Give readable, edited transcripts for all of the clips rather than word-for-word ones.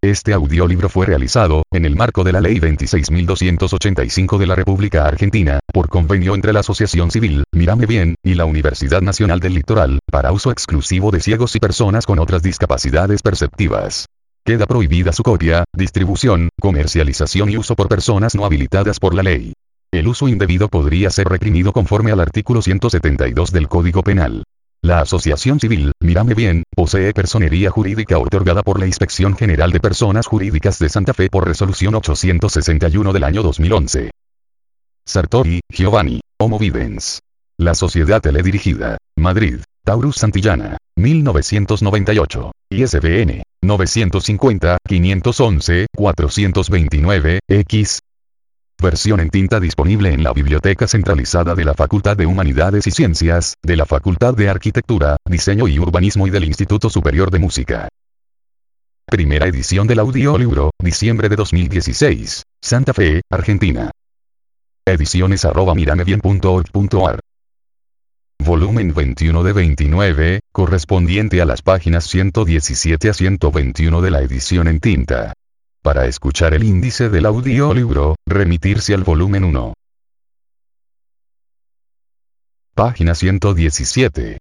Este audiolibro fue realizado, en el marco de la Ley 26.285 de la República Argentina, por convenio entre la Asociación Civil, Mírame Bien, y la Universidad Nacional del Litoral, para uso exclusivo de ciegos y personas con otras discapacidades perceptivas. Queda prohibida su copia, distribución, comercialización y uso por personas no habilitadas por la ley. El uso indebido podría ser reprimido conforme al artículo 172 del Código Penal. La Asociación Civil, Mírame Bien, posee personería jurídica otorgada por la Inspección General de Personas Jurídicas de Santa Fe por resolución 861 del año 2011. Sartori, Giovanni, Homo Videns. La Sociedad Teledirigida. Madrid, Taurus Santillana, 1998. ISBN, 950-511-429, X. Versión en tinta disponible en la Biblioteca Centralizada de la Facultad de Humanidades y Ciencias, de la Facultad de Arquitectura, Diseño y Urbanismo y del Instituto Superior de Música. Primera edición del audiolibro, diciembre de 2016. Santa Fe, Argentina. Ediciones@miramebien.org.ar. Volumen 21 de 29, correspondiente a las páginas 117 a 121 de la edición en tinta. Para escuchar el índice del audiolibro, remitirse al volumen 1. Página 117.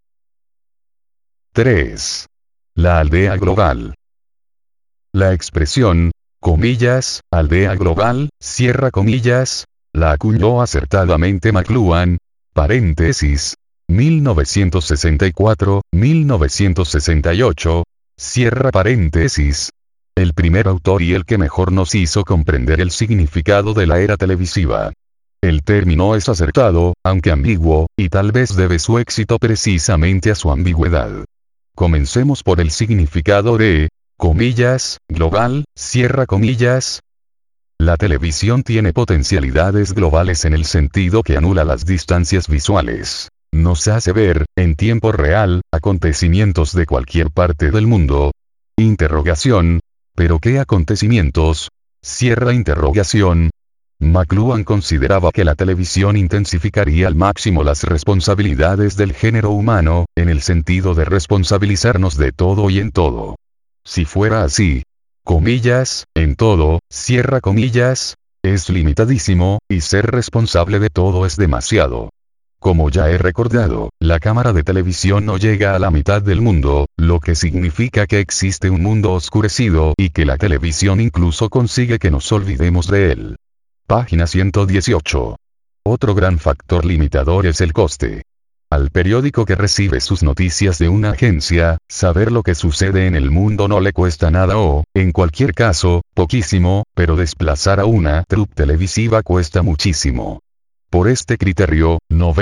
3. La aldea global. La expresión, comillas, aldea global, cierra comillas, la acuñó acertadamente McLuhan, paréntesis, 1964-1968, cierra paréntesis. El primer autor y el que mejor nos hizo comprender el significado de la era televisiva. El término es acertado, aunque ambiguo, y tal vez debe su éxito precisamente a su ambigüedad. Comencemos por el significado de, comillas, global, cierra comillas. La televisión tiene potencialidades globales en el sentido que anula las distancias visuales. Nos hace ver, en tiempo real, acontecimientos de cualquier parte del mundo. Interrogación. ¿Pero qué acontecimientos? Cierra interrogación. McLuhan consideraba que la televisión intensificaría al máximo las responsabilidades del género humano, en el sentido de responsabilizarnos de todo y en todo. Si fuera así, comillas, en todo, cierra comillas, es limitadísimo, y ser responsable de todo es demasiado. Como ya he recordado, la cámara de televisión no llega a la mitad del mundo, lo que significa que existe un mundo oscurecido y que la televisión incluso consigue que nos olvidemos de él. Página 118. Otro gran factor limitador es el coste. Al periódico que recibe sus noticias de una agencia, saber lo que sucede en el mundo no le cuesta nada o, en cualquier caso, poquísimo, pero desplazar a una troupe televisiva cuesta muchísimo. Por este criterio,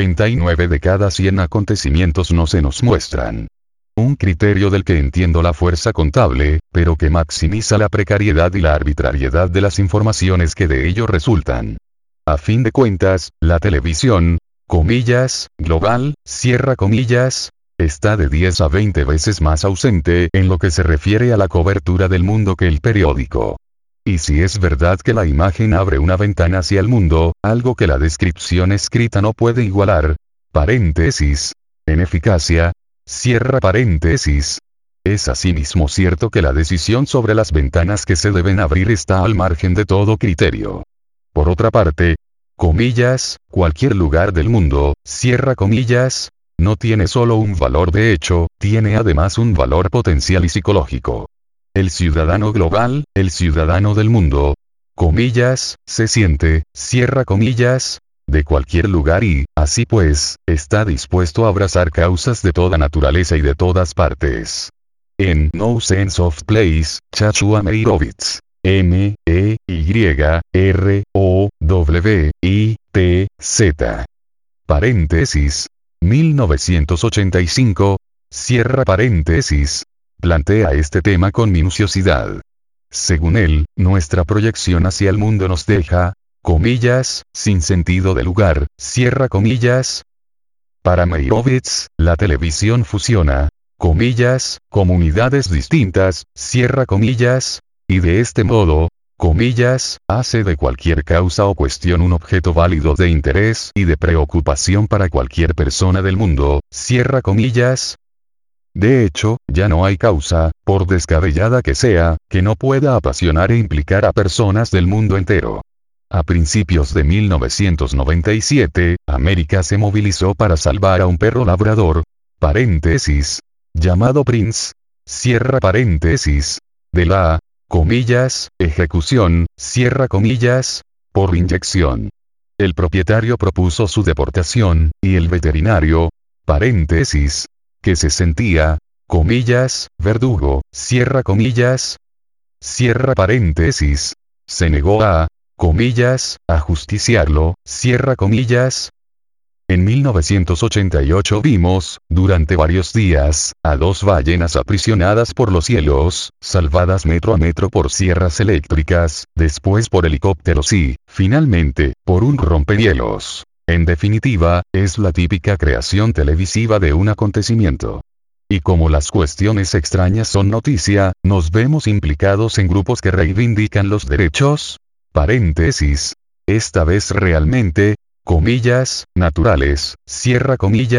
99 de cada 100 acontecimientos no se nos muestran. Un criterio del que entiendo la fuerza contable, pero que maximiza la precariedad y la arbitrariedad de las informaciones que de ello resultan. A fin de cuentas, la televisión, comillas, global, cierra comillas, está de 10 a 20 veces más ausente en lo que se refiere a la cobertura del mundo que el periódico. Y si es verdad que la imagen abre una ventana hacia el mundo, algo que la descripción escrita no puede igualar, paréntesis, en eficacia, cierra paréntesis. Es asimismo cierto que la decisión sobre las ventanas que se deben abrir está al margen de todo criterio. Por otra parte, comillas, cualquier lugar del mundo, cierra comillas, no tiene solo un valor de hecho, tiene además un valor potencial y psicológico. El ciudadano global, el ciudadano del mundo, comillas, se siente, cierra comillas, de cualquier lugar y, así pues, está dispuesto a abrazar causas de toda naturaleza y de todas partes. En No Sense of Place, Joshua Meyerowitz. Meyerowitz. Paréntesis. 1985. Cierra paréntesis. Plantea este tema con minuciosidad. Según él, nuestra proyección hacia el mundo nos deja, comillas, sin sentido de lugar, cierra comillas. Para Meyerowitz, la televisión fusiona, comillas, comunidades distintas, cierra comillas, y de este modo, comillas, hace de cualquier causa o cuestión un objeto válido de interés y de preocupación para cualquier persona del mundo, cierra comillas. De hecho, ya no hay causa, por descabellada que sea, que no pueda apasionar e implicar a personas del mundo entero. A principios de 1997, América se movilizó para salvar a un perro labrador, paréntesis, llamado Prince, cierra paréntesis, de la, comillas, ejecución, cierra comillas, por inyección. El propietario propuso su deportación, y el veterinario, paréntesis, que se sentía, comillas, verdugo, cierra paréntesis, se negó a, comillas, ajusticiarlo, cierra comillas. En 1988 vimos, durante varios días, a 2 ballenas aprisionadas por los hielos, salvadas metro a metro por sierras eléctricas, después por helicópteros y, finalmente, por un rompehielos. En definitiva, es la típica creación televisiva de un acontecimiento. Y como las cuestiones extrañas son noticia, nos vemos implicados en grupos que reivindican los derechos, paréntesis, esta vez realmente, comillas, naturales, cierra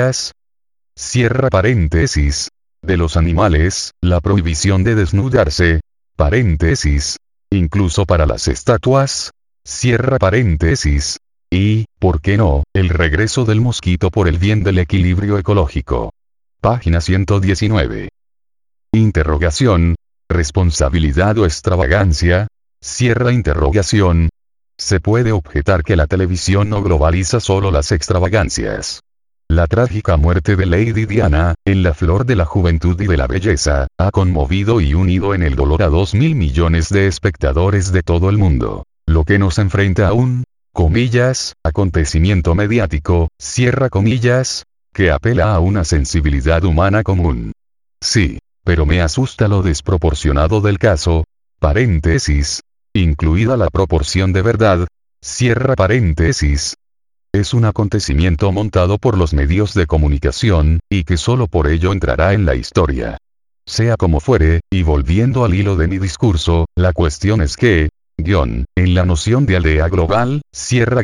paréntesis, de los animales, la prohibición de desnudarse, paréntesis, incluso para las estatuas, cierra paréntesis, y, ¿por qué no?, el regreso del mosquito por el bien del equilibrio ecológico. Página 119. Interrogación. ¿Responsabilidad o extravagancia? Cierra interrogación. Se puede objetar que la televisión no globaliza solo las extravagancias. La trágica muerte de Lady Diana, en la flor de la juventud y de la belleza, ha conmovido y unido en el dolor a 2.000 millones de espectadores de todo el mundo. Lo que nos enfrenta a un, comillas, acontecimiento mediático, cierra comillas, que apela a una sensibilidad humana común. Sí, pero me asusta lo desproporcionado del caso, paréntesis, incluida la proporción de verdad, cierra paréntesis. Es un acontecimiento montado por los medios de comunicación, y que solo por ello entrará en la historia. Sea como fuere, y volviendo al hilo de mi discurso, la cuestión es que, en la noción de aldea global, cierra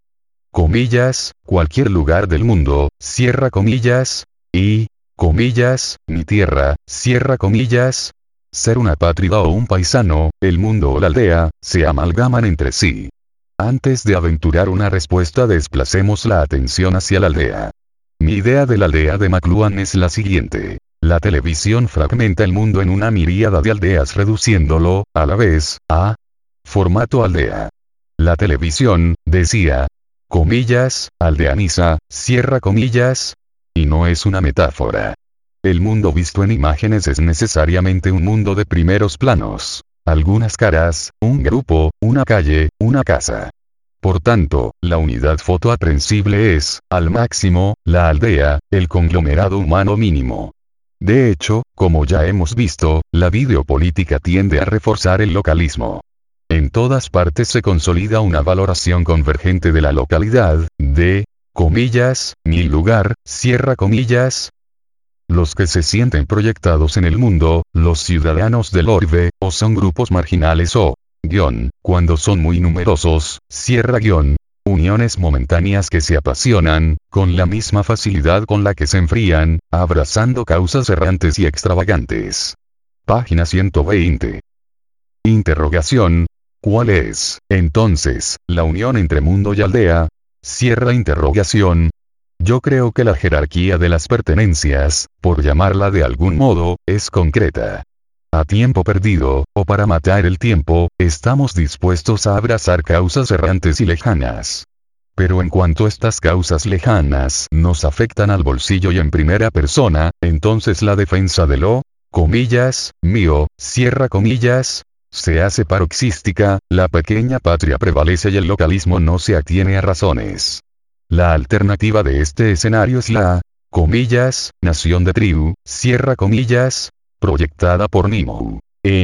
comillas, cualquier lugar del mundo, cierra comillas, y, comillas, mi tierra, cierra comillas, ser una apátrida o un paisano, el mundo o la aldea, se amalgaman entre sí. Antes de aventurar una respuesta desplacemos la atención hacia la aldea. Mi idea de la aldea de McLuhan es la siguiente. La televisión fragmenta el mundo en una miríada de aldeas reduciéndolo, a la vez, a formato aldea. La televisión, decía, comillas, aldeaniza, cierra comillas, y no es una metáfora. El mundo visto en imágenes es necesariamente un mundo de primeros planos. Algunas caras, un grupo, una calle, una casa. Por tanto, la unidad fotoaprensible es, al máximo, la aldea, el conglomerado humano mínimo. De hecho, como ya hemos visto, la videopolítica tiende a reforzar el localismo. En todas partes se consolida una valoración convergente de la localidad, de, comillas, mi lugar, cierra comillas. Los que se sienten proyectados en el mundo, los ciudadanos del orbe, o son grupos marginales o, cuando son muy numerosos, cierra uniones momentáneas que se apasionan, con la misma facilidad con la que se enfrían, abrazando causas errantes y extravagantes. Página 120. Interrogación. ¿Cuál es, entonces, la unión entre mundo y aldea? Cierra interrogación. Yo creo que la jerarquía de las pertenencias, por llamarla de algún modo, es concreta. A tiempo perdido, o para matar el tiempo, estamos dispuestos a abrazar causas errantes y lejanas. Pero en cuanto estas causas lejanas nos afectan al bolsillo y en primera persona, entonces la defensa de lo, comillas, mío, cierra comillas, se hace paroxística, la pequeña patria prevalece y el localismo no se atiene a razones. La alternativa de este escenario es la, comillas, nación de tribu, cierra comillas, proyectada por Nimmo,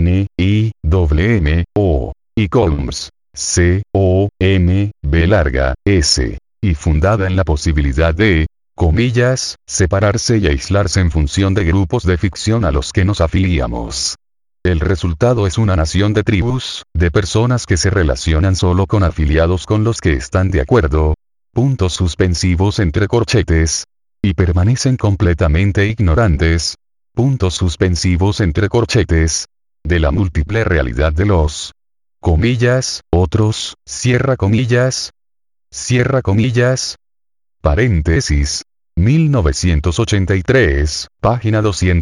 N-I-W-M-O, y Colms, C-O-M-B-S, y fundada en la posibilidad de, comillas, separarse y aislarse en función de grupos de ficción a los que nos afiliamos. El resultado es una nación de tribus, de personas que se relacionan solo con afiliados con los que están de acuerdo, puntos suspensivos entre corchetes, y permanecen completamente ignorantes, puntos suspensivos entre corchetes, de la múltiple realidad de los, comillas, otros, cierra comillas, paréntesis, 1983, página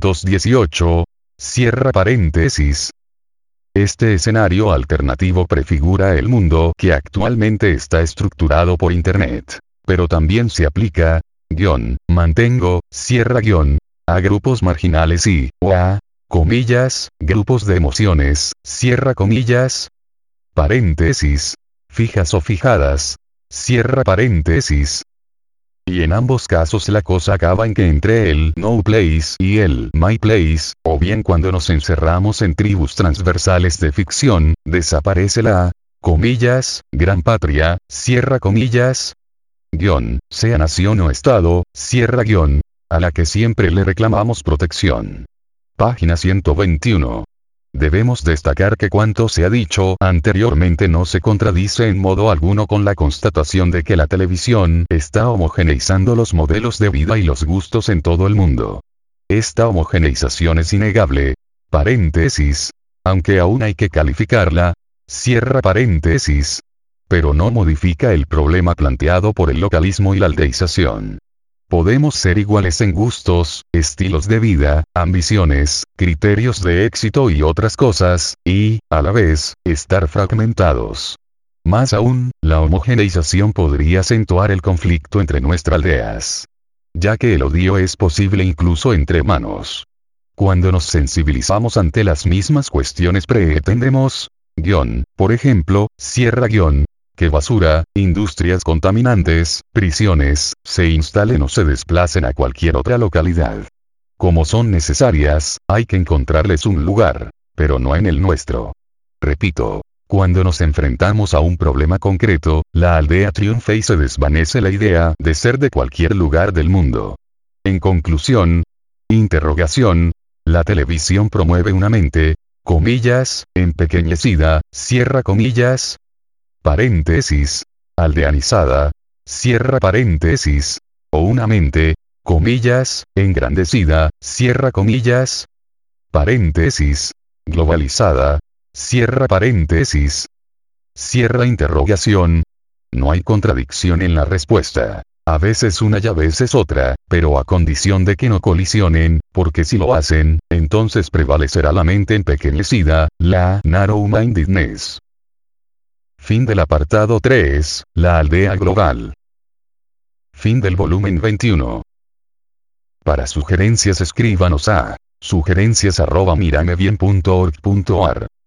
218, cierra paréntesis. Este escenario alternativo prefigura el mundo que actualmente está estructurado por Internet, pero también se aplica, mantengo, cierra a grupos marginales y, o a, comillas, grupos de emociones, cierra comillas, paréntesis, fijas o fijadas, cierra paréntesis. Y en ambos casos la cosa acaba en que entre el no place y el my place, o bien cuando nos encerramos en tribus transversales de ficción, desaparece la, comillas, gran patria, cierra comillas, sea nación o estado, cierra a la que siempre le reclamamos protección. Página 121. Debemos destacar que cuanto se ha dicho anteriormente no se contradice en modo alguno con la constatación de que la televisión está homogeneizando los modelos de vida y los gustos en todo el mundo. Esta homogeneización es innegable, paréntesis, aunque aún hay que calificarla, cierra paréntesis, pero no modifica el problema planteado por el localismo y la aldeización. Podemos ser iguales en gustos, estilos de vida, ambiciones, criterios de éxito y otras cosas, y, a la vez, estar fragmentados. Más aún, la homogeneización podría acentuar el conflicto entre nuestras aldeas. Ya que el odio es posible incluso entre hermanos. Cuando nos sensibilizamos ante las mismas cuestiones pretendemos, por ejemplo, cierra que basura, industrias contaminantes, prisiones, se instalen o se desplacen a cualquier otra localidad. Como son necesarias, hay que encontrarles un lugar, pero no en el nuestro. Repito, cuando nos enfrentamos a un problema concreto, la aldea triunfa y se desvanece la idea de ser de cualquier lugar del mundo. En conclusión, interrogación, la televisión promueve una mente, comillas, empequeñecida, cierra comillas, paréntesis, aldeanizada, cierra paréntesis, o una mente, comillas, engrandecida, cierra comillas, paréntesis, globalizada, cierra paréntesis, cierra interrogación. No hay contradicción en la respuesta. A veces una y a veces otra, pero a condición de que no colisionen, porque si lo hacen, entonces prevalecerá la mente empequeñecida, la narrow-mindedness. Fin del apartado 3, la aldea global. Fin del volumen 21. Para sugerencias escríbanos a sugerencias@miramebien.org.ar